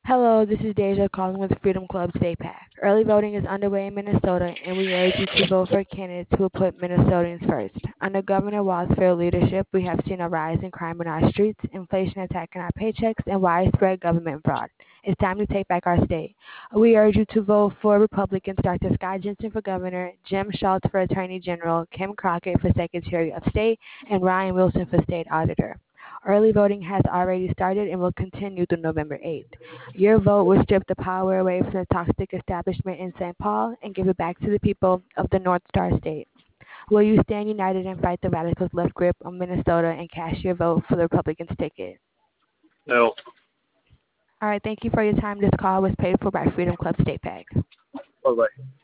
Hello, this is Deja calling with Freedom Club State PAC. Early voting is underway in Minnesota, and we urge you to vote for candidates who will put Minnesotans first. Under Governor Walz's fair leadership, we have seen a rise in crime in our streets, inflation attacking our paychecks, and widespread government fraud. It's time to take back our state. We urge you to vote for Republicans Dr. Scott Jensen for governor, Jim Schultz for attorney general, Kim Crockett for secretary of state, and Ryan Wilson for state auditor. Early voting has already started and will continue through November 8th. Your vote will strip the power away from the toxic establishment in St. Paul and give it back to the people of the North Star State. Will you stand united and fight the radicals' left grip on Minnesota and cast your vote for the Republicans' ticket? No. All right, thank you for your time. This call was paid for by Freedom Club State PAC. Bye-bye.